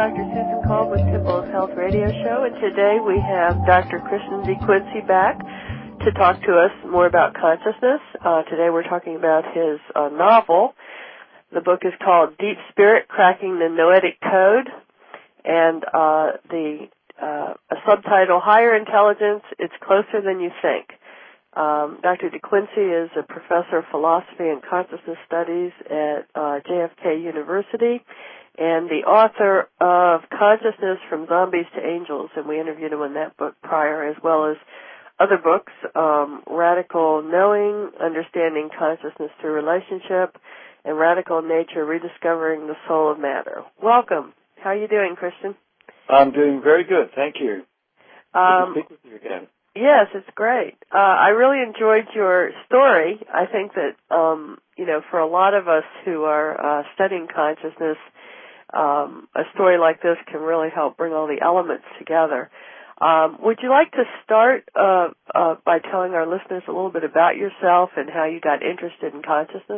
Dr. Susan Kolb with Timples Health Radio Show, and today we have Dr. Christian D. Quincy back to talk to us more about consciousness. Today we're talking about his novel. The book is called Deep Spirit, Cracking the Noetic Code, and a subtitle, Higher Intelligence, It's Closer Than You Think. Dr. De Quincy is a professor of philosophy and consciousness studies at JFK University and the author of Consciousness from Zombies to Angels, and we interviewed him on that book prior, as well as other books, Radical Knowing, Understanding Consciousness Through Relationship, and Radical Nature, Rediscovering the Soul of Matter. Welcome. How are you doing, Christian? I'm doing very good, thank you. Good to speak with you again. Yes, it's great. I really enjoyed your story. I think that, for a lot of us who are studying consciousness, a story like this can really help bring all the elements together. Would you like to start by telling our listeners a little bit about yourself and how you got interested in consciousness?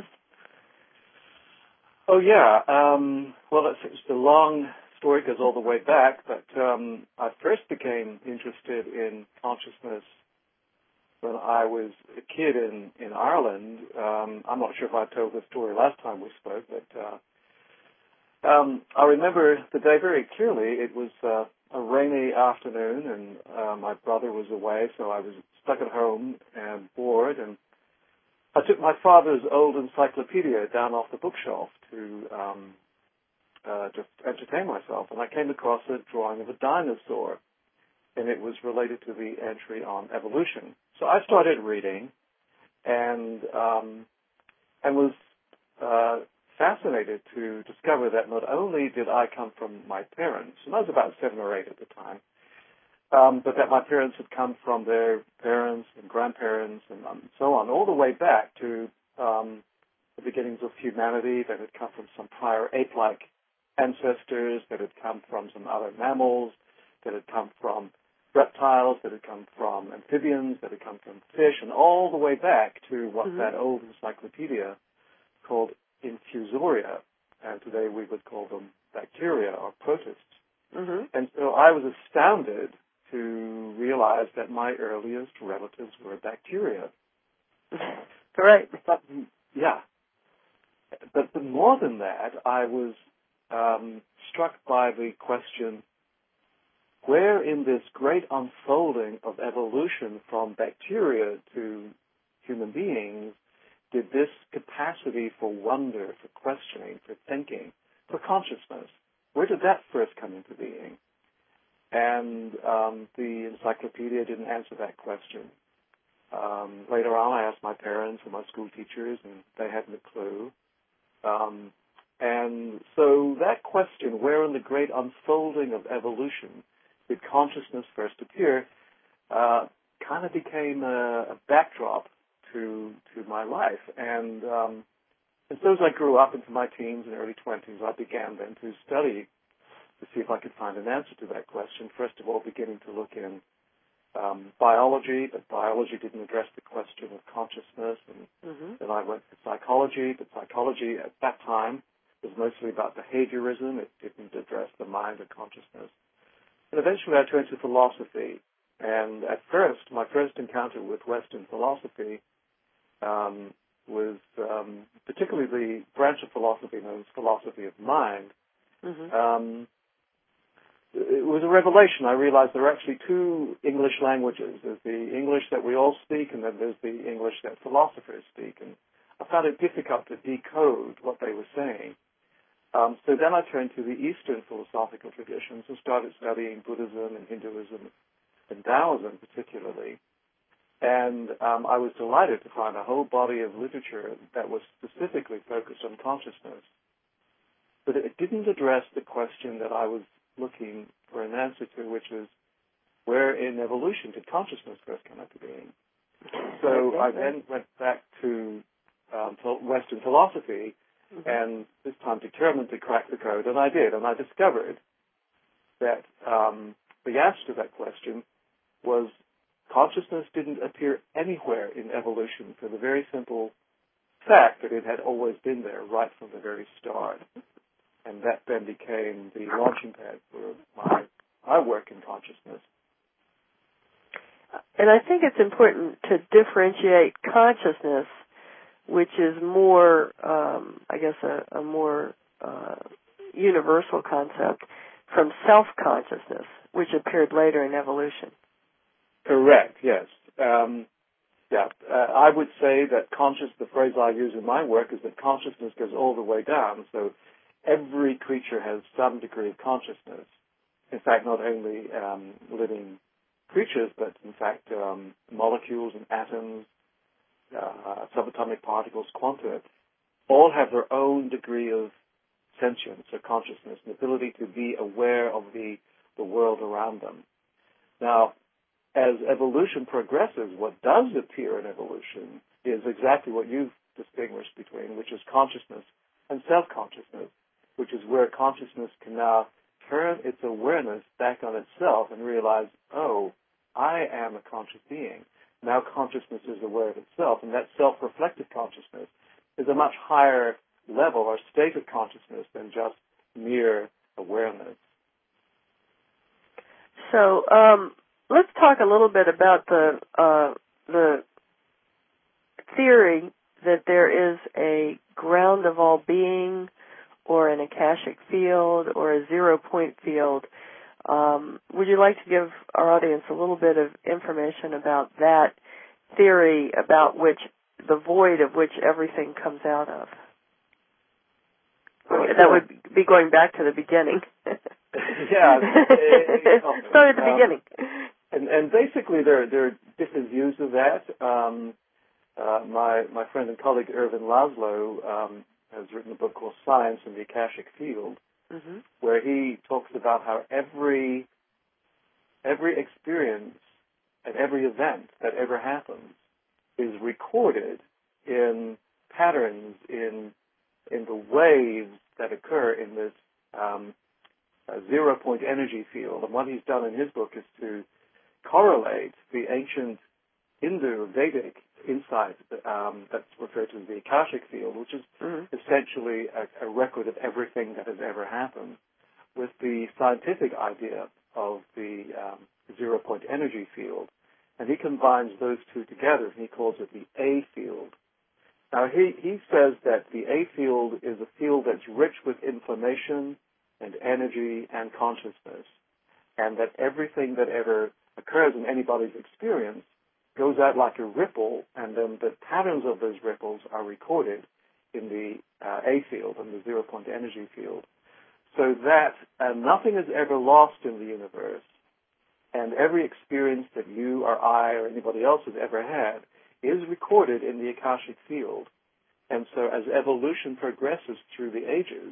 Oh, yeah. Well, it's a long story, goes all the way back, but I first became interested in consciousness when I was a kid in Ireland. I'm not sure if I told the story last time we spoke, but I remember the day very clearly. It was a rainy afternoon, and my brother was away, so I was stuck at home and bored, and I took my father's old encyclopedia down off the bookshelf to just entertain myself, and I came across a drawing of a dinosaur, and it was related to the entry on evolution. So I started reading, and was fascinated to discover that not only did I come from my parents, and I was about 7 or 8 at the time, but that my parents had come from their parents and grandparents and so on, all the way back to the beginnings of humanity, that had come from some prior ape-like ancestors, that had come from some other mammals, that had come from reptiles, that had come from amphibians, that had come from fish, and all the way back to what that old encyclopedia called infusoria, and today we would call them bacteria or protists. And so I was astounded to realize that my earliest relatives were bacteria. Correct. But, yeah. But more than that, I was struck by the question, where in this great unfolding of evolution from bacteria to human beings did this capacity for wonder, for questioning, for thinking, for consciousness, where did that first come into being? And the encyclopedia didn't answer that question. Later on, I asked my parents and my school teachers, and they hadn't a clue. And so that question, where in the great unfolding of evolution did consciousness first appear, kind of became a backdrop to my life. And so as I grew up into my teens and early 20s, I began then to study to see if I could find an answer to that question. First of all, beginning to look in biology, but biology didn't address the question of consciousness. And then I went to psychology, but psychology at that time was mostly about behaviorism. It didn't address the mind or consciousness. And eventually I turned to philosophy. And at first, my first encounter with Western philosophy was particularly the branch of philosophy known as philosophy of mind. It was a revelation. I realized there are actually two English languages. There's the English that we all speak, and then there's the English that philosophers speak. And I found it difficult to decode what they were saying. So then I turned to the Eastern philosophical traditions and started studying Buddhism and Hinduism and Taoism particularly. And I was delighted to find a whole body of literature that was specifically focused on consciousness. But it didn't address the question that I was looking for an answer to, which is, where in evolution did consciousness first come into being? So I then went back to Western philosophy, and this time determined to crack the code, and I did. And I discovered that the answer to that question was consciousness didn't appear anywhere in evolution for the very simple fact that it had always been there right from the very start. and that then became the launching pad for my work in consciousness. And I think it's important to differentiate consciousness, which is more, I guess, a more universal concept, from self-consciousness, which appeared later in evolution. Correct, yes. I would say that the phrase I use in my work is that consciousness goes all the way down. So every creature has some degree of consciousness. In fact, not only living creatures, but in fact molecules and atoms, subatomic particles, quanta, all have their own degree of sentience or consciousness, an ability to be aware of the world around them. Now, as evolution progresses, what does appear in evolution is exactly what you've distinguished between, which is consciousness and self-consciousness, which is where consciousness can now turn its awareness back on itself and realize, oh, I am a conscious being. Now consciousness is aware of itself, and that self-reflective consciousness is a much higher level or state of consciousness than just mere awareness. So let's talk a little bit about the theory that there is a ground of all being, or an akashic field, or a zero-point field. Would you like to give our audience a little bit of information about that theory, about which the void of which everything comes out of? That would be going back to the beginning. Yeah. Start at the beginning. And basically, there are different views of that. My friend and colleague Ervin Laszlo has written a book called Science in the Akashic Field, mm-hmm. where he talks about how every experience and every event that ever happens is recorded in patterns, in the waves that occur in this zero-point energy field. And what he's done in his book is to correlate the ancient Hindu Vedic insight that's referred to as the Akashic field, which is mm-hmm. essentially a record of everything that has ever happened, with the scientific idea of the zero-point energy field. And he combines those two together, and he calls it the A field. Now, he says that the A field is a field that's rich with information and energy and consciousness, and that everything that ever occurs in anybody's experience goes out like a ripple, and then the patterns of those ripples are recorded in the A field, in the zero-point energy field, so that nothing is ever lost in the universe, and every experience that you or I or anybody else has ever had is recorded in the Akashic field. And so as evolution progresses through the ages,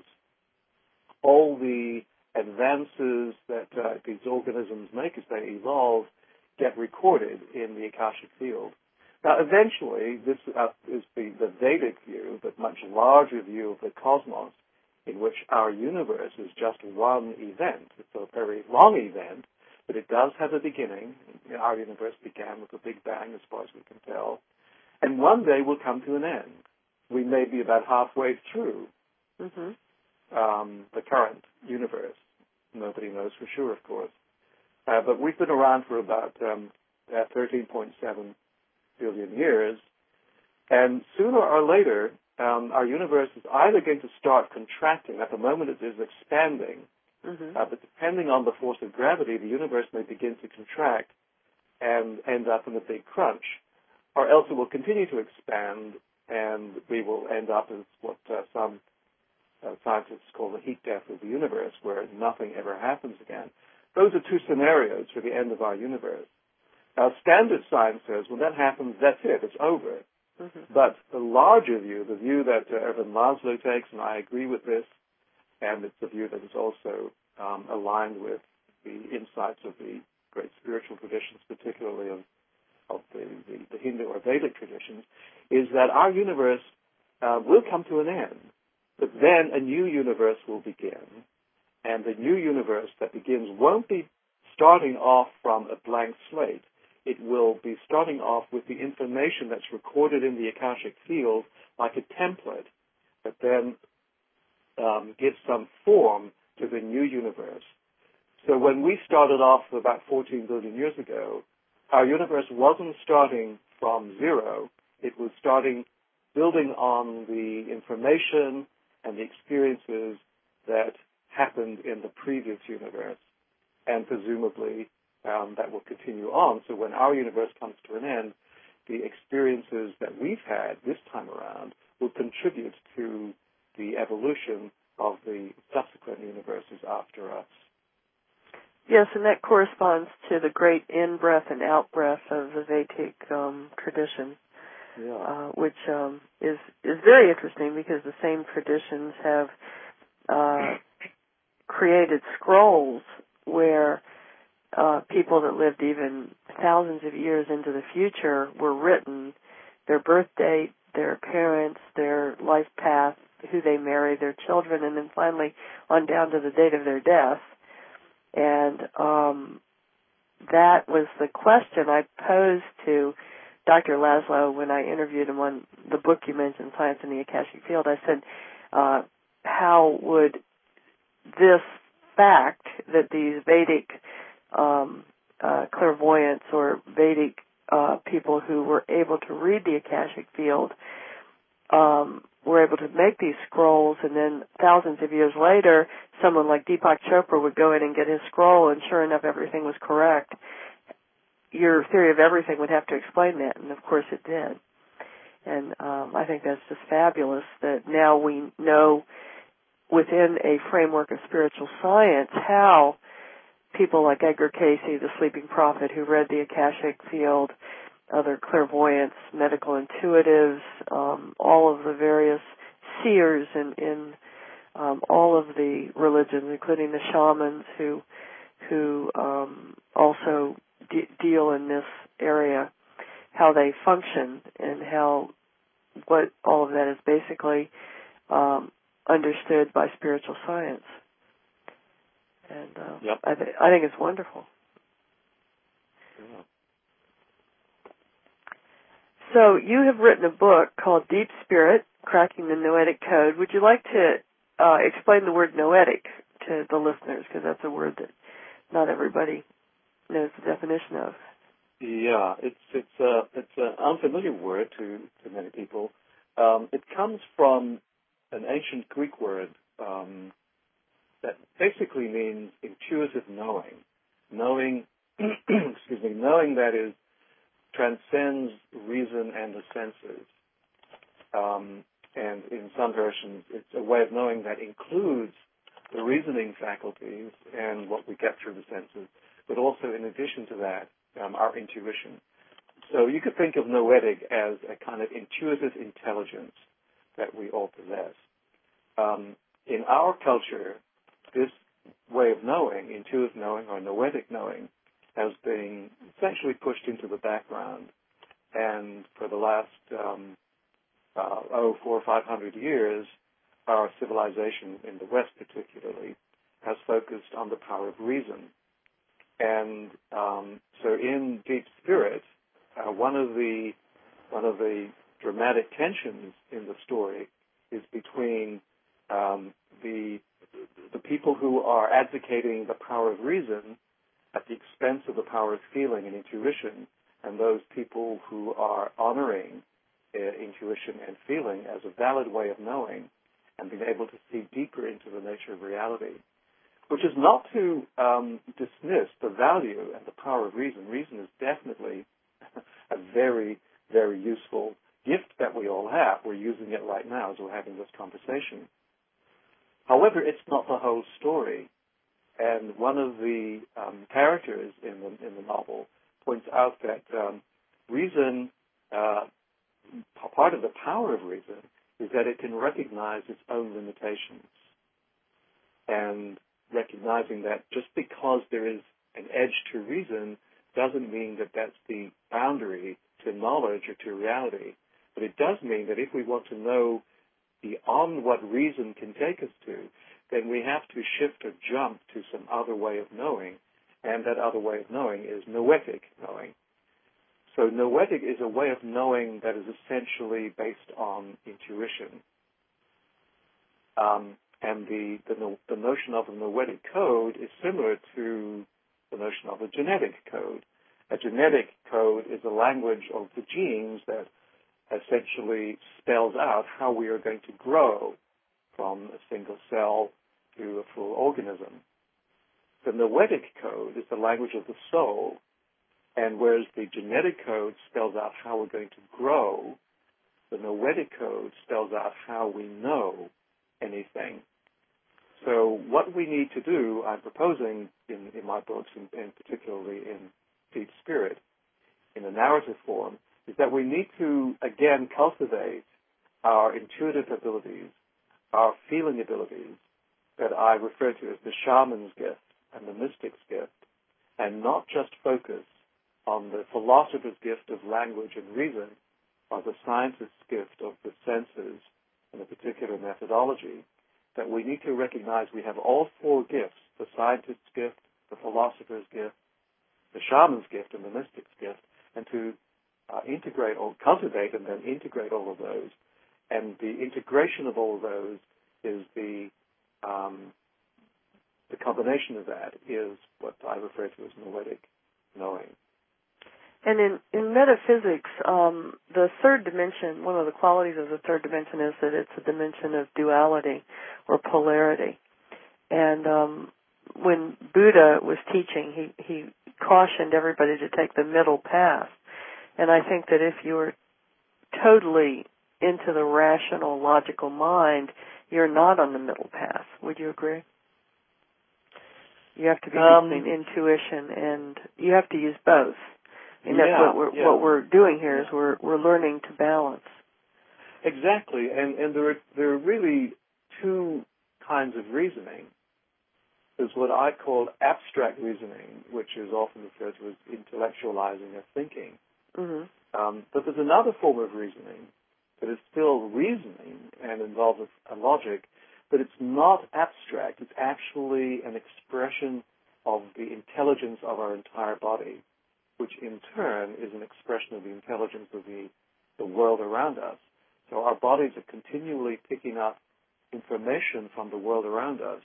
all the advances that these organisms make as they evolve get recorded in the Akashic field. Now, eventually, this is the Vedic view, but much larger view of the cosmos, in which our universe is just one event. It's a very long event, but it does have a beginning. Our universe began with a big bang, as far as we can tell. And one day will come to an end. We may be about halfway through mm-hmm. The current universe. Nobody knows for sure, of course. But we've been around for about 13.7 billion years. And sooner or later, our universe is either going to start contracting. At the moment, it is expanding. Mm-hmm. But depending on the force of gravity, the universe may begin to contract and end up in a big crunch. Or else it will continue to expand, and we will end up as what some scientists call the heat death of the universe, where nothing ever happens again. Those are two scenarios for the end of our universe. Now, standard science says, when that happens, that's it, it's over. Mm-hmm. But the larger view, the view that Ervin Laszlo takes, and I agree with this, and it's a view that is also aligned with the insights of the great spiritual traditions, particularly of the Hindu or Vedic traditions, is that our universe will come to an end, but then a new universe will begin, and the new universe that begins won't be starting off from a blank slate. It will be starting off with the information that's recorded in the Akashic field like a template, but then give some form to the new universe. So when we started off about 14 billion years ago, our universe wasn't starting from zero. It was starting building on the information and the experiences that happened in the previous universe. And presumably that will continue on. So when our universe comes to an end, the experiences that we've had this time around will contribute to the evolution of the subsequent universes after us. Yes, and that corresponds to the great in-breath and out-breath of the Vedic tradition, which is very interesting because the same traditions have created scrolls where people that lived even thousands of years into the future were written, their birth date, their parents, their life path, who they married, their children, and then finally on down to the date of their death. And that was the question I posed to Dr. Laszlo when I interviewed him on the book you mentioned, Science in the Akashic Field. I said, how would this fact that these Vedic clairvoyants or Vedic people who were able to read the Akashic Field were able to make these scrolls, and then thousands of years later, someone like Deepak Chopra would go in and get his scroll, and sure enough, everything was correct. Your theory of everything would have to explain that, and of course it did. And I think that's just fabulous that now we know within a framework of spiritual science how people like Edgar Cayce, the sleeping prophet who read the Akashic Field, other clairvoyants, medical intuitives, all of the various seers in all of the religions, including the shamans who also deal in this area, how they function and what all of that is basically understood by spiritual science. And I think it's wonderful. Yeah. So you have written a book called Deep Spirit, Cracking the Noetic Code. Would you like to explain the word noetic to the listeners, because that's a word that not everybody knows the definition of? Yeah, it's an unfamiliar word to many people. It comes from an ancient Greek word that basically means intuitive knowing. Knowing, knowing that is transcends reason and the senses. And in some versions, it's a way of knowing that includes the reasoning faculties and what we get through the senses, but also in addition to that, our intuition. So you could think of noetic as a kind of intuitive intelligence that we all possess. In our culture, this way of knowing, intuitive knowing or noetic knowing, has been essentially pushed into the background. And for the last 400 or 500 years, our civilization in the West particularly has focused on the power of reason. And so in Deep Spirit, one of the dramatic tensions in the story is between the people who are advocating the power of reason at the expense of the power of feeling and intuition, and those people who are honoring intuition and feeling as a valid way of knowing and being able to see deeper into the nature of reality, which is not to dismiss the value and the power of reason. Reason is definitely a very, very useful gift that we all have. We're using it right now as we're having this conversation. However, it's not the whole story. And one of the characters in the novel points out that reason, part of the power of reason, is that it can recognize its own limitations. And recognizing that just because there is an edge to reason doesn't mean that that's the boundary to knowledge or to reality. But it does mean that if we want to know beyond what reason can take us to, then we have to shift or jump to some other way of knowing, and that other way of knowing is noetic knowing. So noetic is a way of knowing that is essentially based on intuition. And the notion of a noetic code is similar to the notion of a genetic code. A genetic code is a language of the genes that essentially spells out how we are going to grow from a single cell to a full organism. The noetic code is the language of the soul, and whereas the genetic code spells out how we're going to grow, the noetic code spells out how we know anything. So what we need to do, I'm proposing in my books, and particularly in Deep Spirit, in a narrative form, is that we need to, again, cultivate our intuitive abilities, our feeling abilities, that I refer to as the shaman's gift and the mystic's gift, and not just focus on the philosopher's gift of language and reason, or the scientist's gift of the senses and a particular methodology, that we need to recognize we have all four gifts, the scientist's gift, the philosopher's gift, the shaman's gift, and the mystic's gift, and to integrate or cultivate and then integrate all of those. And the integration of all of those is the combination of that is what I refer to as noetic knowing. And in metaphysics, the third dimension, one of the qualities of the third dimension is that it's a dimension of duality or polarity. And when Buddha was teaching, he cautioned everybody to take the middle path. And I think that if you're totally into the rational, logical mind, you're not on the middle path. Would you agree? You have to be between intuition and you have to use both. And that's what we're doing here is we're learning to balance. Exactly, and there are really two kinds of reasoning. There's what I call abstract reasoning, which is often referred to as intellectualizing of thinking. Mm-hmm. But there's another form of reasoning that is still reasoning and involves a logic, but it's not abstract. It's actually an expression of the intelligence of our entire body, which in turn is an expression of the intelligence of the world around us. So our bodies are continually picking up information from the world around us.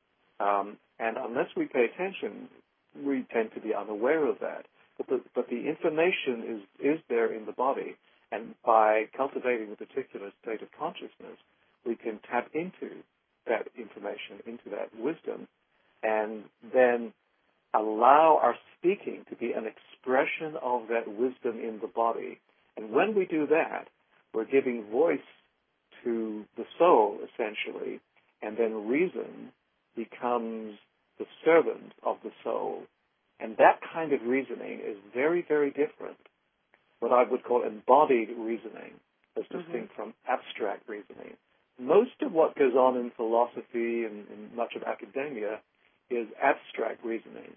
And unless we pay attention, we tend to be unaware of that. But the information is there in the body. And by cultivating a particular state of consciousness, we can tap into that information, into that wisdom, and then allow our speaking to be an expression of that wisdom in the body. And when we do that, we're giving voice to the soul, essentially, and then reason becomes the servant of the soul. And that kind of reasoning is very, very different. What I would call embodied reasoning, as distinct from abstract reasoning. Most of what goes on in philosophy and in much of academia is abstract reasoning.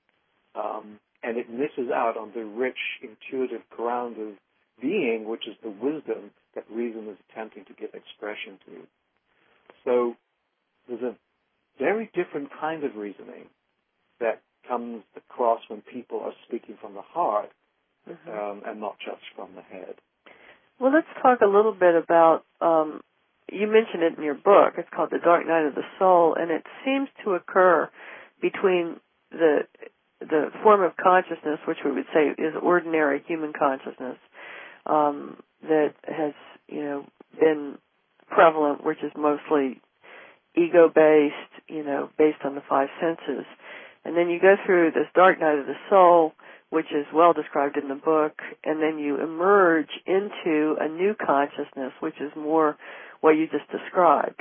And it misses out on the rich, intuitive ground of being, which is the wisdom that reason is attempting to give expression to. So there's a very different kind of reasoning that comes across when people are speaking from the heart and not just from the head. Well, let's talk a little bit about, you mentioned it in your book, it's called The Dark Night of the Soul, and it seems to occur between the form of consciousness, which we would say is ordinary human consciousness, that has, been prevalent, which is mostly ego-based, based on the five senses. And then you go through this dark night of the soul, which is well described in the book, and then you emerge into a new consciousness, which is more what you just described.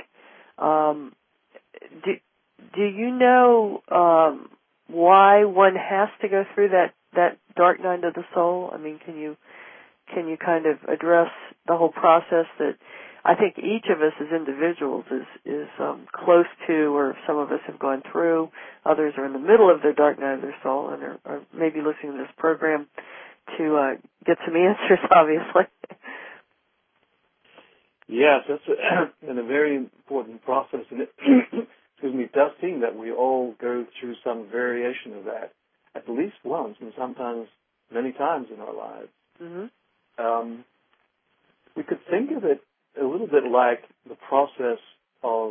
Do you know why one has to go through that dark night of the soul? I mean, can you kind of address the whole process that I think each of us as individuals is close to, or some of us have gone through. Others are in the middle of their dark night of their soul and are maybe listening to this program to get some answers, obviously. Yes, that's a very important process. And it, it does seem that we all go through some variation of that at least once and sometimes many times in our lives. Mm-hmm. We could think of it a little bit like the process of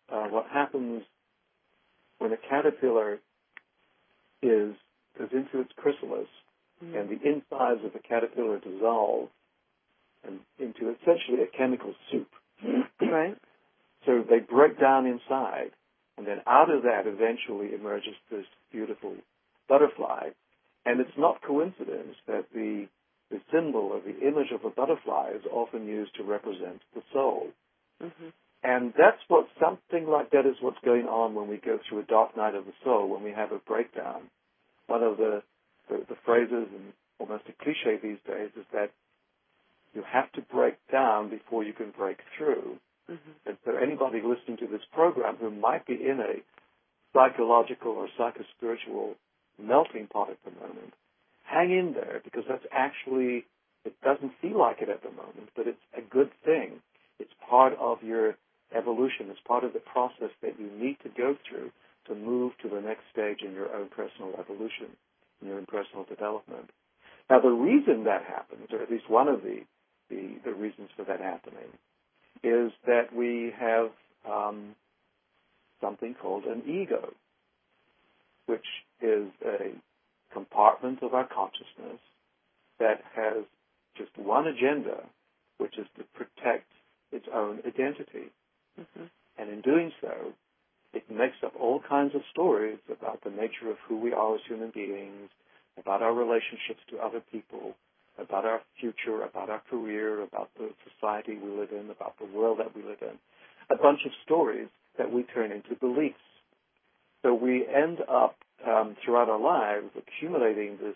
what happens when a caterpillar goes into its chrysalis, and the insides of the caterpillar dissolve and into essentially a chemical soup. Right. So they break down inside, and then out of that eventually emerges this beautiful butterfly. And it's not coincidence that the symbol or the image of a butterfly is often used to represent the soul. Mm-hmm. And that's what something like that is what's going on when we go through a dark night of the soul, when we have a breakdown. One of the phrases, and almost a cliche these days, is that you have to break down before you can break through. Mm-hmm. And so anybody listening to this program who might be in a psychological or psychospiritual melting pot at the moment, hang in there, because that's actually, it doesn't feel like it at the moment, but it's a good thing. It's part of your evolution. It's part of the process that you need to go through to move to the next stage in your own personal evolution, in your own personal development. Now, the reason that happens, or at least one of the reasons for that happening, is that we have something called an ego, which is a compartment of our consciousness that has just one agenda, which is to protect its own identity. Mm-hmm. And in doing so, it makes up all kinds of stories about the nature of who we are as human beings, about our relationships to other people, about our future, about our career, about the society we live in, about the world that we live in. A bunch of stories that we turn into beliefs. So we end up, throughout our lives, accumulating this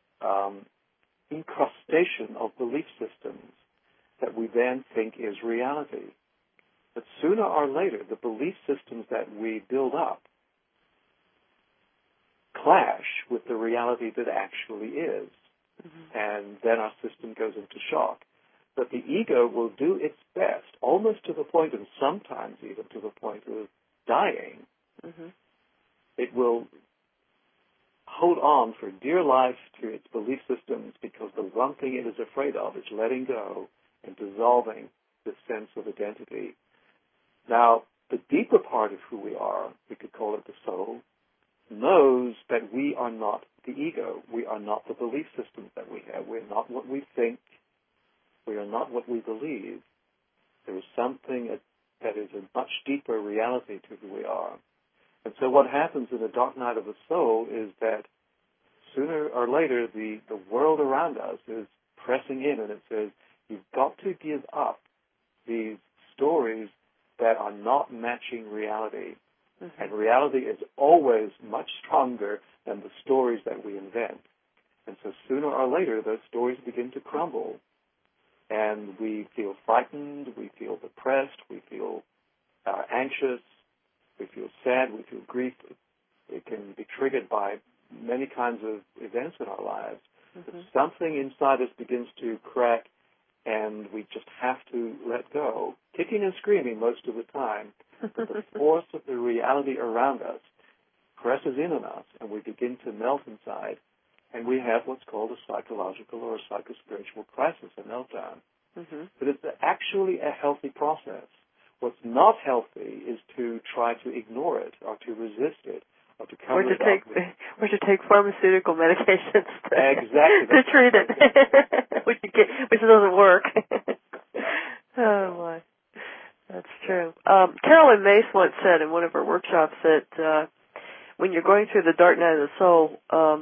incrustation of belief systems that we then think is reality. But sooner or later, the belief systems that we build up clash with the reality that actually is. Mm-hmm. And then our system goes into shock. But the ego will do its best, almost to the point, and sometimes even to the point of dying. Mm-hmm. It will hold on for dear life to its belief systems, because the one thing it is afraid of is letting go and dissolving this sense of identity. Now, the deeper part of who we are, we could call it the soul, knows that we are not the ego. We are not the belief systems that we have. We're not what we think. We are not what we believe. There is something that is a much deeper reality to who we are. And so what happens in the dark night of the soul is that sooner or later the world around us is pressing in, and it says, you've got to give up these stories that are not matching reality. Mm-hmm. And reality is always much stronger than the stories that we invent. And so sooner or later, those stories begin to crumble. And we feel frightened, we feel depressed, we feel anxious, we feel sad, we feel grief. It can be triggered by many kinds of events in our lives. Mm-hmm. But something inside us begins to crack, and we just have to let go, kicking and screaming most of the time. But the force of the reality around us presses in on us, and we begin to melt inside, and we have what's called a psychological or a psychospiritual crisis, a meltdown. Mm-hmm. But it's actually a healthy process. What's not healthy is to try to ignore it or to resist it or to cover it up. Or to take pharmaceutical medications to treat it, which doesn't work. Oh, my. That's true. Carolyn Mace once said in one of her workshops that when you're going through the dark night of the soul,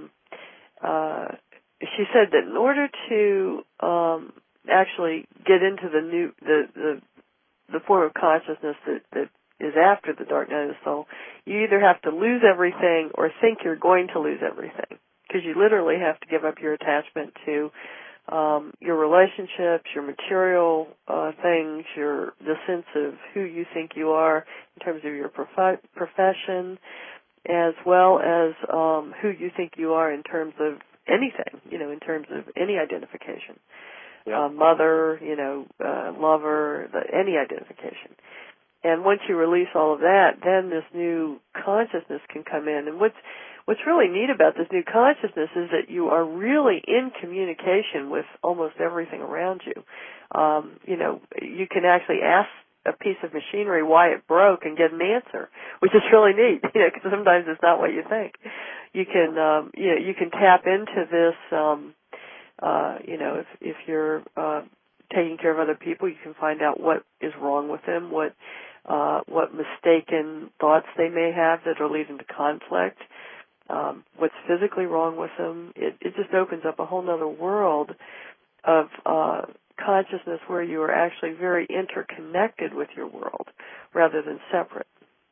she said that in order to actually get into the form of consciousness that is after the dark night of the soul, you either have to lose everything or think you're going to lose everything, because you literally have to give up your attachment to your relationships, your material things, the sense of who you think you are in terms of your profession, as well as who you think you are in terms of anything, in terms of any identification. Yeah. Mother, lover, any identification. And once you release all of that, then this new consciousness can come in. And what's really neat about this new consciousness is that you are really in communication with almost everything around you. You can actually ask a piece of machinery why it broke and get an answer, which is really neat. Because sometimes it's not what you think. You can you can tap into this. If you're taking care of other people, you can find out what is wrong with them, what mistaken thoughts they may have that are leading to conflict, what's physically wrong with them. It just opens up a whole other world of consciousness where you are actually very interconnected with your world rather than separate.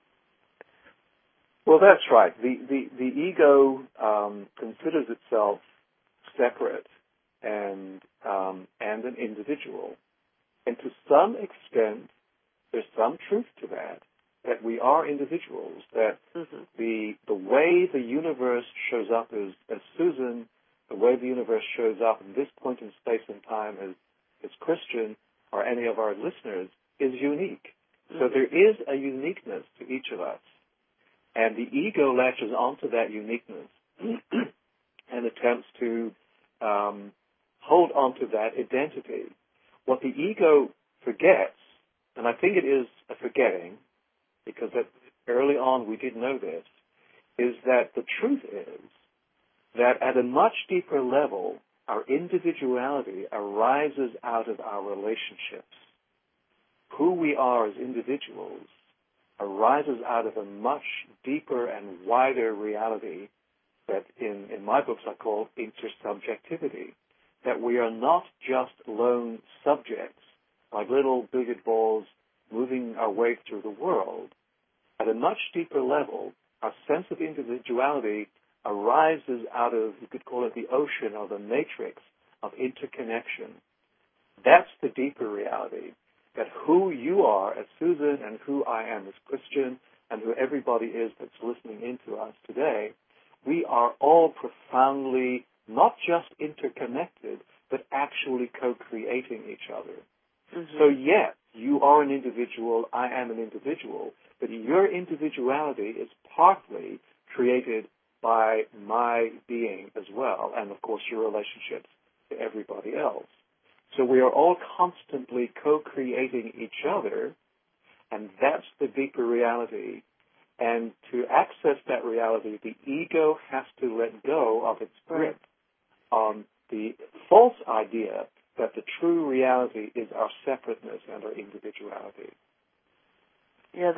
Well, that's right. The ego considers itself separate and an individual, and to some extent, there's some truth to that we are individuals. That the way the universe shows up as Susan, the way the universe shows up in this point in space and time as Christian or any of our listeners is unique. So there is a uniqueness to each of us. And the ego latches onto that uniqueness and attempts to hold onto that identity. What the ego forgets, and I think it is a forgetting, because early on we did know this, is that the truth is that at a much deeper level, our individuality arises out of our relationships. Who we are as individuals arises out of a much deeper and wider reality that in my books I call intersubjectivity, that we are not just lone subjects, like little billiard balls moving our way through the world. At a much deeper level, our sense of individuality arises out of, you could call it the ocean or the matrix of interconnection. That's the deeper reality, that who you are as Susan and who I am as Christian and who everybody is that's listening into us today, we are all profoundly not just interconnected, but actually co-creating each other. So yes, you are an individual, I am an individual, but your individuality is partly created by my being as well, and of course your relationships to everybody else. So we are all constantly co-creating each other, and that's the deeper reality. And to access that reality, the ego has to let go of its grip on the false idea that the true reality is our separateness and our individuality. Yeah,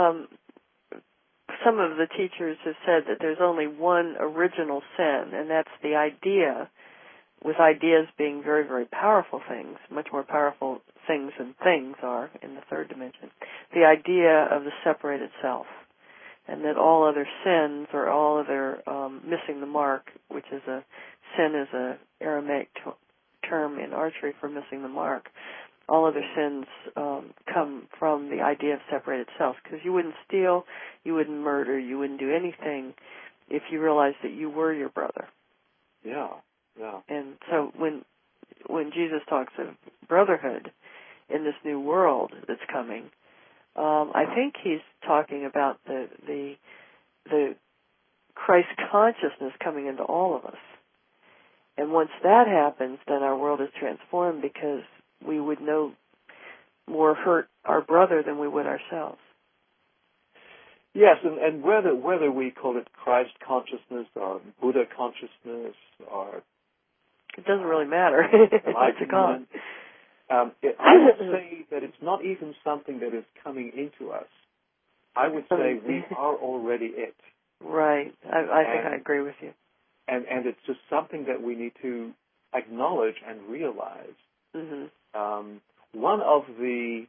some of the teachers have said that there's only one original sin, and that's the idea, with ideas being very, very powerful things, much more powerful things than things are in the third dimension, the idea of the separated self, and that all other sins or all other missing the mark, which is sin is a Aramaic term in archery for missing the mark, all other sins come from the idea of separated self, because you wouldn't steal, you wouldn't murder, you wouldn't do anything if you realized that you were your brother. Yeah. And so when Jesus talks of brotherhood in this new world that's coming, I think he's talking about the Christ consciousness coming into all of us. And once that happens, then our world is transformed, because we would no more hurt our brother than we would ourselves. Yes, and whether we call it Christ consciousness or Buddha consciousness or it doesn't really matter what you call it. I would say that it's not even something that is coming into us. I would say we are already it. Right. I think I agree with you. And it's just something that we need to acknowledge and realize. One of the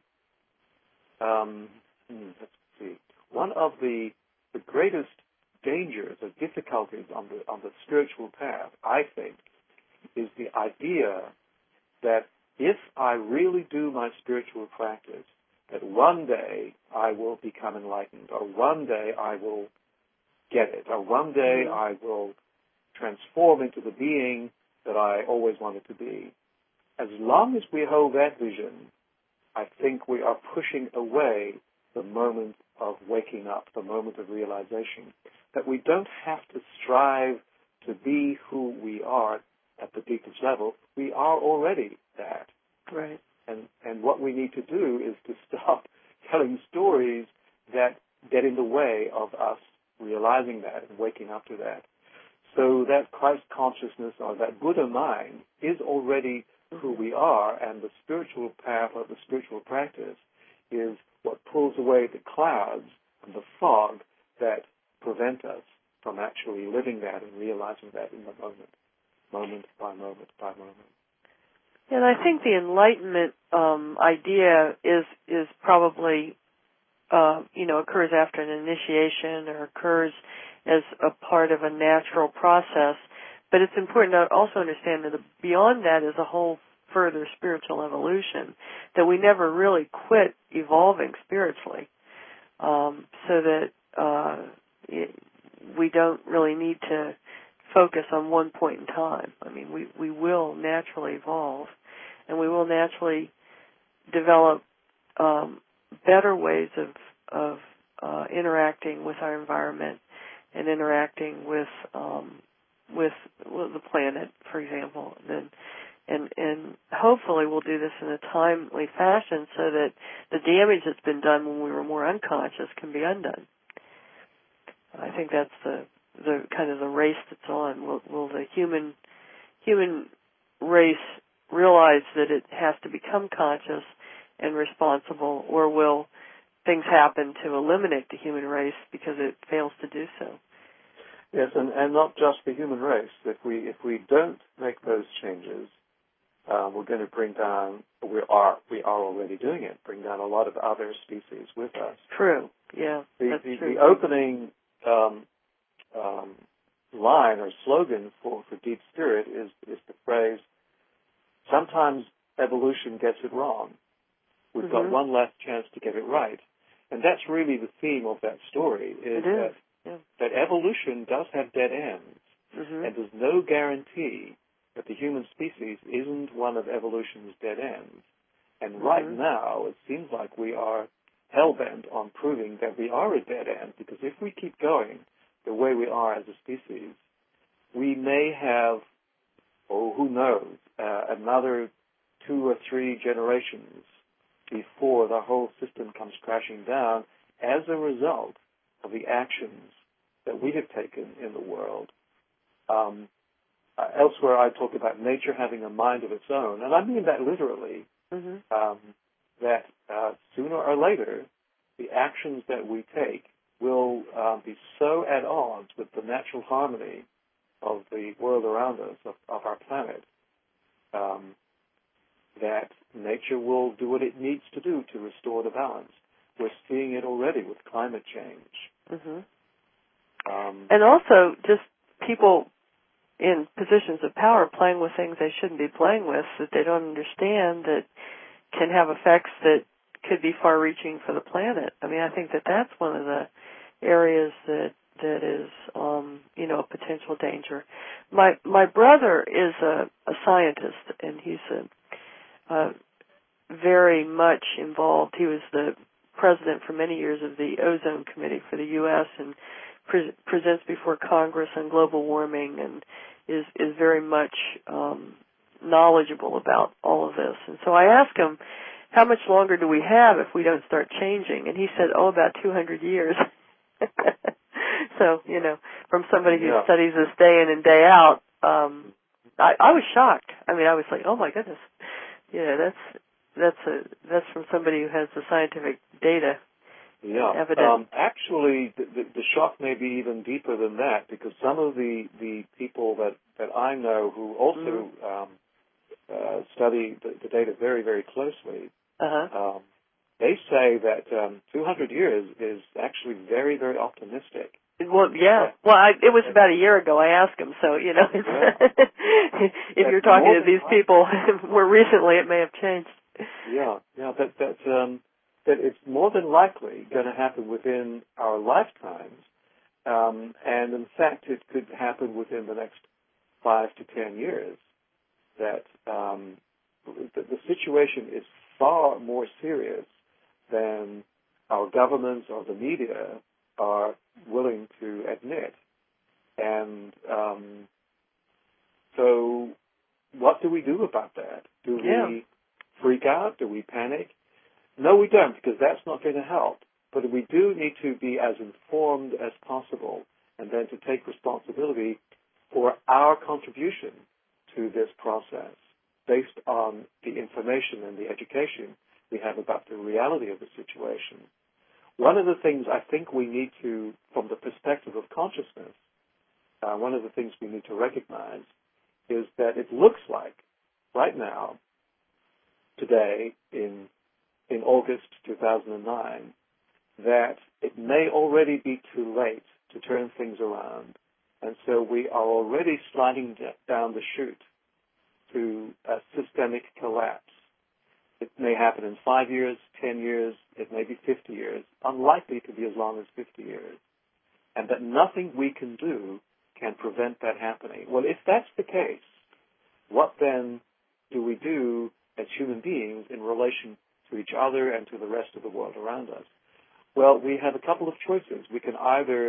one of the greatest dangers or difficulties on the spiritual path, I think, is the idea that if I really do my spiritual practice, that one day I will become enlightened, or one day I will get it, or one day I will transform into the being that I always wanted to be. As long as we hold that vision, I think we are pushing away the moment of waking up, the moment of realization, that we don't have to strive to be who we are at the deepest level. We are already that. Right. And what we need to do is to stop telling stories that get in the way of us realizing that and waking up to that. So that Christ consciousness or that Buddha mind is already who we are, and the spiritual path or the spiritual practice is what pulls away the clouds and the fog that prevent us from actually living that and realizing that in the moment, moment by moment by moment. And I think the enlightenment idea is probably occurs after an initiation or occurs as a part of a natural process. But it's important to also understand that beyond that is a whole further spiritual evolution, that we never really quit evolving spiritually, so that we don't really need to focus on one point in time. I mean, we will naturally evolve, and we will naturally develop better ways of interacting with our environment and interacting with the planet, for example. And hopefully we'll do this in a timely fashion so that the damage that's been done when we were more unconscious can be undone. I think that's the kind of the race that's on. Will the human race realize that it has to become conscious and responsible, or will things happen to eliminate the human race because it fails to do so? Yes, and not just the human race. If we don't make those changes, we're going to bring down. We are already doing it. Bring down a lot of other species with us. True. Yeah. That's true. The opening line or slogan for Deep Spirit is the phrase, "Sometimes evolution gets it wrong. We've got one last chance to get it right." And that's really the theme of that story, is that evolution does have dead ends. And there's no guarantee that the human species isn't one of evolution's dead ends. And right now, it seems like we are hell-bent on proving that we are a dead end, because if we keep going the way we are as a species, we may have, who knows, another 2 or 3 generations before the whole system comes crashing down as a result of the actions that we have taken in the world. Elsewhere, I talk about nature having a mind of its own, and I mean that literally, that sooner or later, the actions that we take will be so at odds with the natural harmony of the world around us, of our planet, that nature will do what it needs to do to restore the balance. We're seeing it already with climate change. And also just people in positions of power playing with things they shouldn't be playing with, that they don't understand, that can have effects that could be far-reaching for the planet. I mean, I think that that's one of the areas that is, a potential danger. My brother is a scientist, and he's very much involved. He was the president for many years of the Ozone Committee for the U.S. and presents before Congress on global warming, and is very much knowledgeable about all of this. And so I asked him, how much longer do we have if we don't start changing? And he said, about 200 years. So, from somebody who studies this day in and day out, I was shocked. I mean, I was like, oh my goodness. That's from somebody who has the scientific data. Evidence. Actually, the shock may be even deeper than that, because some of the people that I know who also study the data very, very closely, they say that 200 years is actually very, very optimistic. Well, yeah. Well, it was about a year ago I asked him, so, if you're talking to these people more recently, it may have changed. That it's more than likely going to happen within our lifetimes, and in fact it could happen within the next 5 to 10 years, that the situation is far more serious than our governments or the media are willing to admit. And so what do we do about that? Do we freak out? Do we panic? No, we don't, because that's not going to help. But we do need to be as informed as possible and then to take responsibility for our contribution to this process based on the information and the education we have about the reality of the situation. One of the things I think we need to, from the perspective of consciousness, one of the things we need to recognize is that it looks like right now, today, in August 2009, that it may already be too late to turn things around. And so we are already sliding down the chute to a systemic collapse. It may happen in 5 years, 10 years, it may be 50 years, unlikely to be as long as 50 years. And that nothing we can do can prevent that happening. Well, if that's the case, what then do we do as human beings in relation to each other and to the rest of the world around us? Well, we have a couple of choices. We can either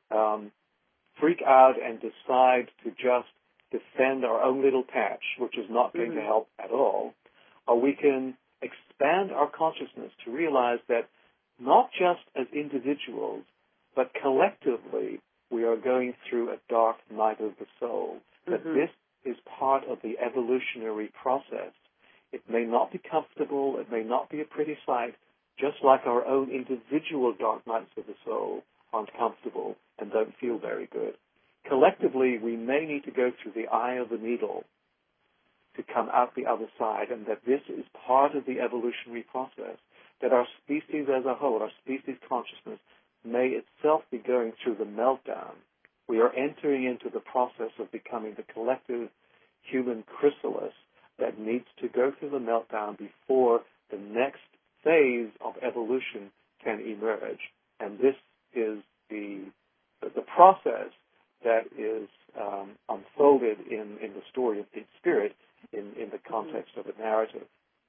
freak out and decide to just defend our own little patch, which is not going to help at all, or we can expand our consciousness to realize that not just as individuals, but collectively we are going through a dark night of the soul, that this is part of the evolutionary process. It may not be comfortable, it may not be a pretty sight, just like our own individual dark nights of the soul aren't comfortable and don't feel very good. Collectively, we may need to go through the eye of the needle to come out the other side, and that this is part of the evolutionary process, that our species as a whole, our species consciousness, may itself be going through the meltdown. We are entering into the process of becoming the collective human chrysalis that needs to go through the meltdown before the next phase of evolution can emerge. And this is the process that is unfolded in the story of Pete's Spirit in the context of a narrative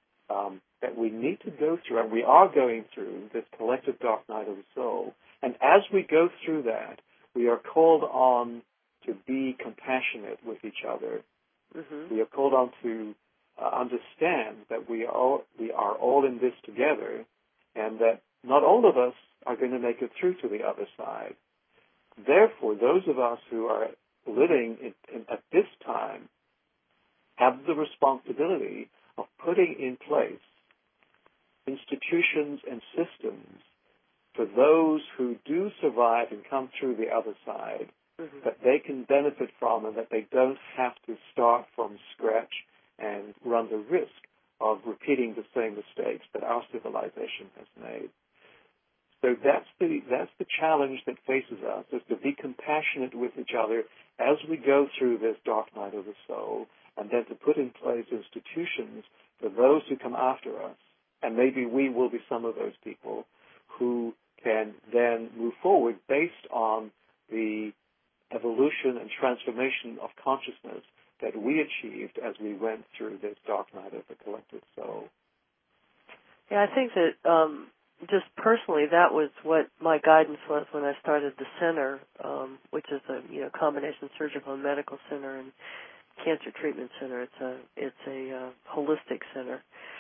that we need to go through, and we are going through this collective dark night of the soul. And as we go through that, we are called on to be compassionate with each other. We are called on to understand that we are all in this together, and that not all of us are going to make it through to the other side. Therefore, those of us who are living at this time have the responsibility of putting in place institutions and systems for those who do survive and come through the other side, that they can benefit from, and that they don't have to start from scratch and run the risk of repeating the same mistakes that our civilization has made. So that's the challenge that faces us, is to be compassionate with each other as we go through this dark night of the soul, and then to put in place institutions for those who come after us. And maybe we will be some of those people who can then move forward based on the evolution and transformation of consciousness that we achieved as we went through this dark night of the collective soul. Yeah, I think that just personally, that was what my guidance was when I started the center, which is a combination surgical and medical center and cancer treatment center. It's a holistic center.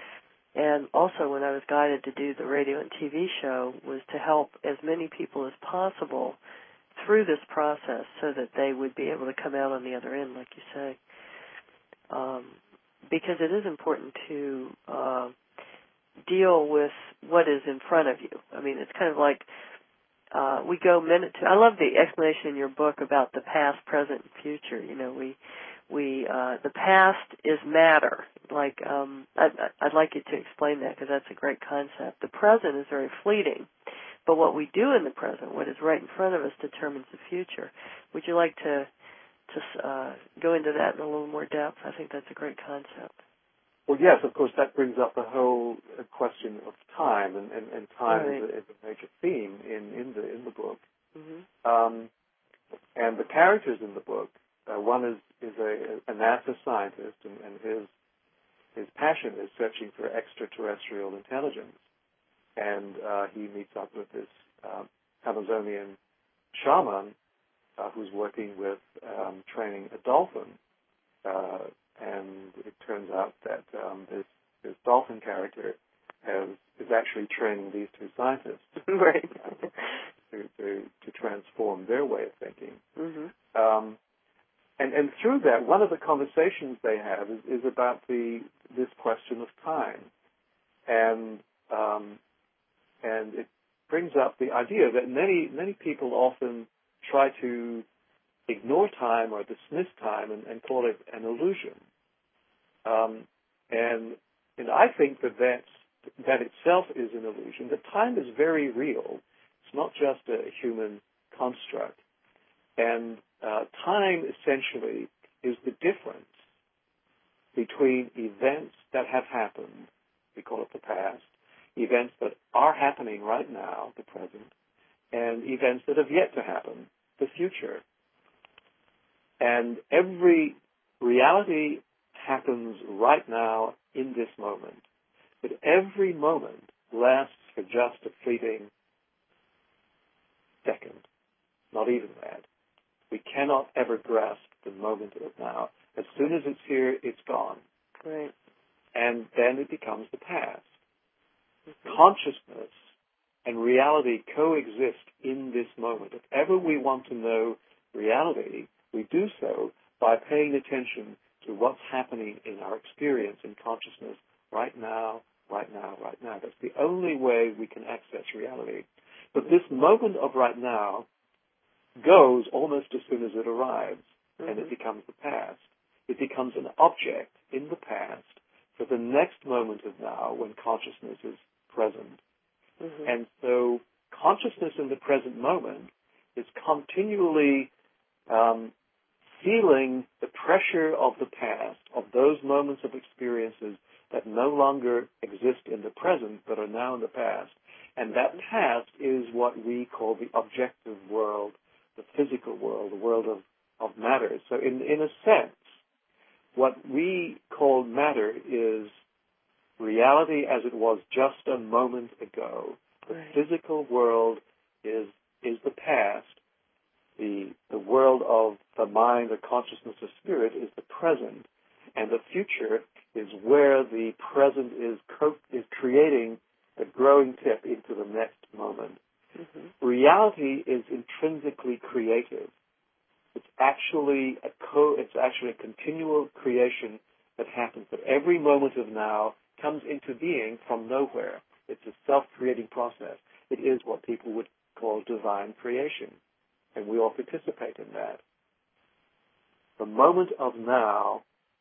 And also when I was guided to do the radio and TV show was to help as many people as possible through this process so that they would be able to come out on the other end, like you say. Because it is important to deal with what is in front of you. I mean, it's kind of like we go minute to... I love the explanation in your book about the past, present, and future. The past is matter. Like I'd like you to explain that, because that's a great concept. The present is very fleeting, but what we do in the present, what is right in front of us, determines the future. Would you like to go into that in a little more depth? I think that's a great concept. Well, yes, of course, that brings up the whole question of time, and time is a major theme in the book. And the characters in the book, one is a NASA scientist, and his passion is searching for extraterrestrial intelligence. And he meets up with this Amazonian shaman who's working with training a dolphin. And it turns out that this dolphin character is is actually training these two scientists right. to transform their way of thinking. Mm-hmm. And through that, one of the conversations they have is about this question of time, and it brings up the idea that many people often try to ignore time or dismiss time and call it an illusion. And I think that itself is an illusion. That time is very real. It's not just a human construct. And time essentially is the difference between events that have happened, we call it the past, events that are happening right now, the present, and events that have yet to happen, the future. And every reality happens right now in this moment. But every moment lasts for just a fleeting second, not even that. We cannot ever grasp the moment of now. As soon as it's here, it's gone. Right. And then it becomes the past. Mm-hmm. Consciousness and reality coexist in this moment. If ever we want to know reality, we do so by paying attention to what's happening in our experience in consciousness right now, right now, right now. That's the only way we can access reality. But this moment of right now goes almost as soon as it arrives, mm-hmm. and it becomes the past. It becomes an object in the past for the next moment of now when consciousness is present. Mm-hmm. And so consciousness in the present moment is continually feeling the pressure of the past, of those moments of experiences that no longer exist in the present but are now in the past. And that past is what we call the objective world, the physical world, the world of matter. So in a sense, what we call matter is reality as it was just a moment ago. The right. physical world is the past. The world of the mind, the consciousness, the spirit is the present. And the future is where the present is creating a growing tip into the next moment. Mm-hmm. Reality is intrinsically creative. It's actually a continual creation that happens. That every moment of now comes into being from nowhere. It's a self-creating process. It is what people would call divine creation, and we all participate in that. The moment of now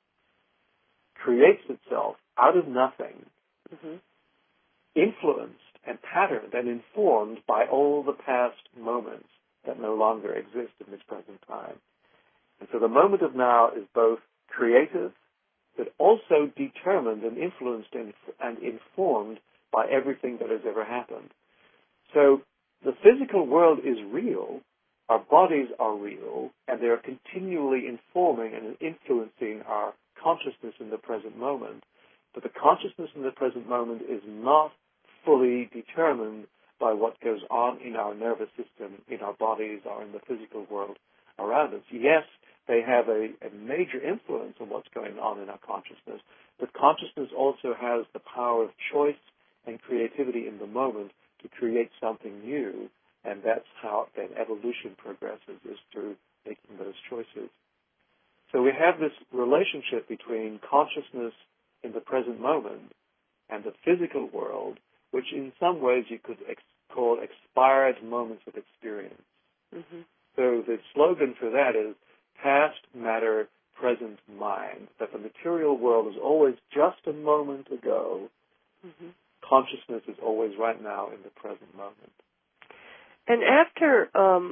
creates itself out of nothing, mm-hmm. influenced and patterned and informed by all the past moments that no longer exist in this present time. And so the moment of now is both creative, but also determined and influenced and informed by everything that has ever happened. So the physical world is real, our bodies are real, and they are continually informing and influencing our consciousness in the present moment. But the consciousness in the present moment is not fully determined by what goes on in our nervous system, in our bodies, or in the physical world around us. Yes, they have a major influence on what's going on in our consciousness, but consciousness also has the power of choice and creativity in the moment to create something new, and that's how then evolution progresses, is through making those choices. So we have this relationship between consciousness in the present moment and the physical world, which in some ways you could call expired moments of experience. Mm-hmm. So the slogan for that is past matter, present mind, that the material world is always just a moment ago. Mm-hmm. Consciousness is always right now in the present moment. And after,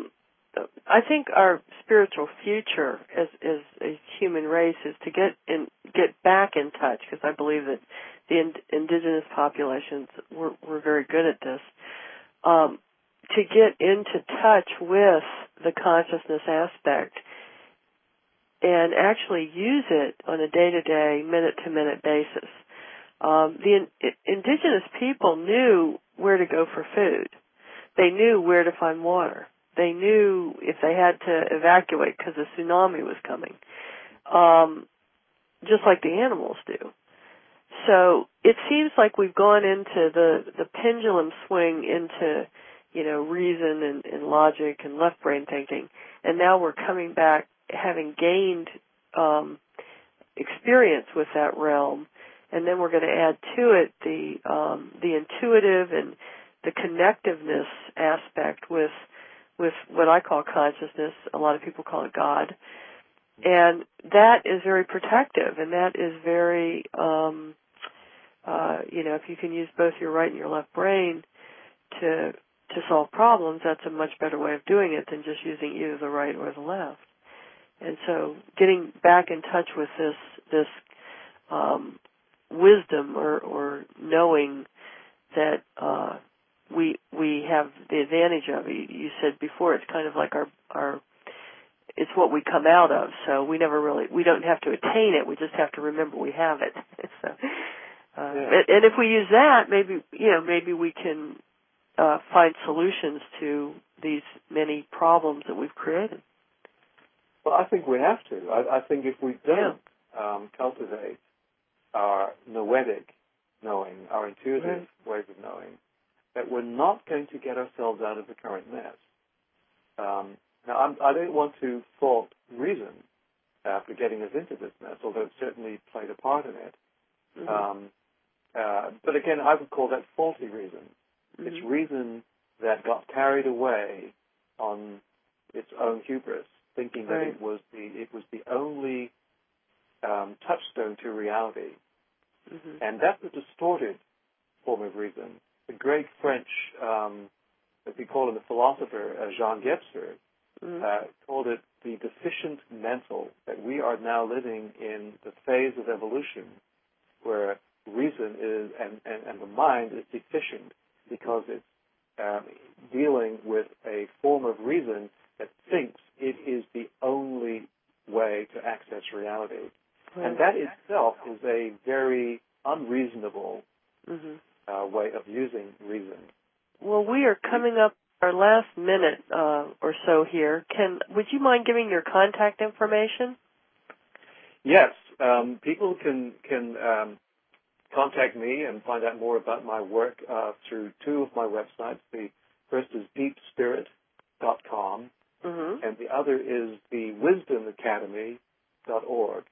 I think our spiritual future as a human race is to get back in touch, because I believe that the indigenous populations were very good at this, to get into touch with the consciousness aspect and actually use it on a day-to-day, minute-to-minute basis. The indigenous people knew where to go for food. They knew where to find water. They knew if they had to evacuate because a tsunami was coming, just like the animals do. So it seems like we've gone into the pendulum swing into, reason and logic and left brain thinking, and now we're coming back having gained experience with that realm, and then we're going to add to it the intuitive and the connectiveness aspect with what I call consciousness. A lot of people call it God. And that is very protective, and that is very, if you can use both your right and your left brain to solve problems, that's a much better way of doing it than just using either the right or the left. And so getting back in touch with this wisdom or knowing that we have the advantage of it. You said before, it's kind of like our it's what we come out of, so we don't have to attain it, we just have to remember we have it. So, and if we use that, maybe we can find solutions to these many problems that we've created. Well, I think we have to. I think if we don't cultivate our noetic knowing, our intuitive ways of knowing, that we're not going to get ourselves out of the current mess. Now, I don't want to fault reason for getting us into this mess, although it certainly played a part in it. Mm-hmm. But again, I would call that faulty reason. Mm-hmm. It's reason that got carried away on its own hubris, thinking that it was the only touchstone to reality. Mm-hmm. And that's a distorted form of reason. The great French, as we call him, the philosopher, Jean Gebser, called it the deficient mental, that we are now living in the phase of evolution where reason is, and the mind is deficient because it's dealing with a form of reason that thinks it is the only way to access reality. Right. And that itself is a very unreasonable way of using reason. Well, we are coming up our last minute or so here. Would you mind giving your contact information? Yes. People can contact me and find out more about my work through two of my websites. The first is deepspirit.com, and the other is the wisdomacademy.org,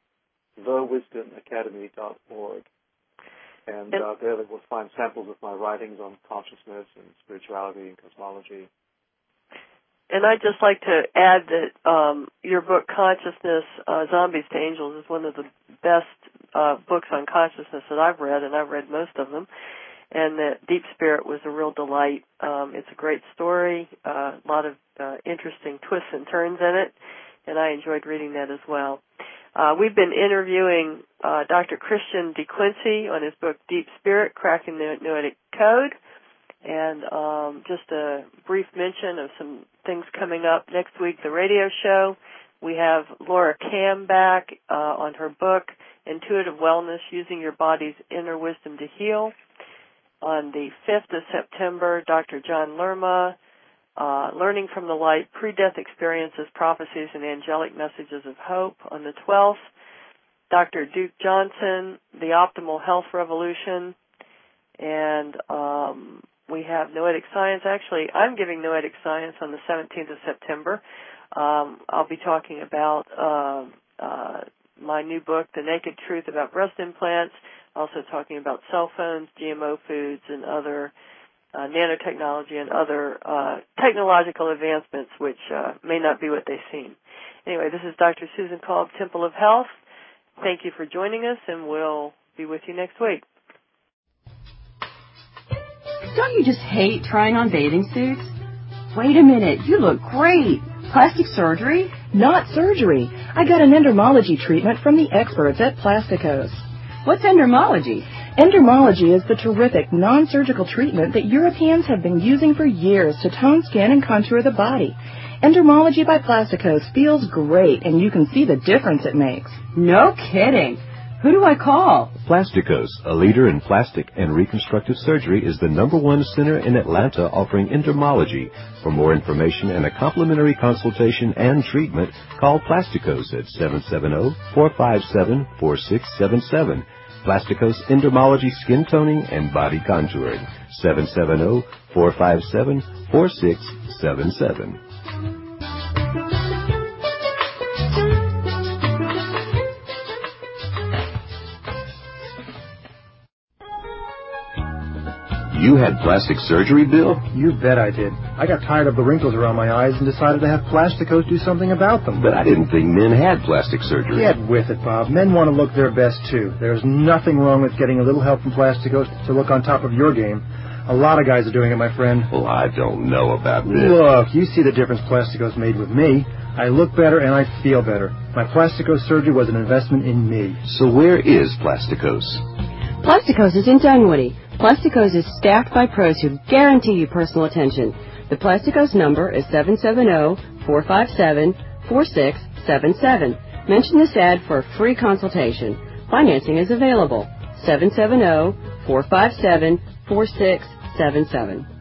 thewisdomacademy.org. And there they will find samples of my writings on consciousness and spirituality and cosmology. And I'd just like to add that your book, Consciousness, Zombies to Angels, is one of the best books on consciousness that I've read, and I've read most of them. And that Deep Spirit was a real delight. It's a great story, a lot of interesting twists and turns in it, and I enjoyed reading that as well. We've been interviewing Dr. Christian DeQuincy on his book, Deep Spirit, Cracking the Noetic Code. And just a brief mention of some things coming up next week, the radio show. We have Laura Kam back on her book, Intuitive Wellness, Using Your Body's Inner Wisdom to Heal. On the 5th of September, Dr. John Lerma, Learning from the Light, Pre-Death Experiences, Prophecies, and Angelic Messages of Hope. On the 12th, Dr. Duke Johnson, The Optimal Health Revolution. And we have Noetic Science. Actually, I'm giving Noetic Science on the 17th of September. I'll be talking about my new book, The Naked Truth About Breast Implants, also talking about cell phones, GMO foods, and other nanotechnology and other technological advancements which may not be what they seem. Anyway, this is Dr. Susan Kolb, Temple of Health. Thank you for joining us, and we'll be with you next week. Don't you just hate trying on bathing suits? Wait a minute, you look great. Plastic surgery? Not surgery. I got an endermology treatment from the experts at Plasticos. What's endermology? Endermology is the terrific non-surgical treatment that Europeans have been using for years to tone skin and contour the body. Endermology by Plasticos feels great, and you can see the difference it makes. No kidding. Who do I call? Plasticos, a leader in plastic and reconstructive surgery, is the #1 center in Atlanta offering endermology. For more information and a complimentary consultation and treatment, call Plasticos at 770-457-4677. Plasticos Endermology Skin Toning and Body Contouring. 770-457-4677. You had plastic surgery, Bill? You bet I did. I got tired of the wrinkles around my eyes and decided to have Plasticos do something about them. But I didn't think men had plastic surgery. Get with it, Bob. Men want to look their best, too. There's nothing wrong with getting a little help from Plasticos to look on top of your game. A lot of guys are doing it, my friend. Well, I don't know about this. Look, you see the difference Plasticos made with me. I look better and I feel better. My Plasticos surgery was an investment in me. So where is Plasticos? Plasticos is in Dunwoody. Plasticos is staffed by pros who guarantee you personal attention. The Plasticos number is 770-457-4677. Mention this ad for a free consultation. Financing is available. 770-457-4677.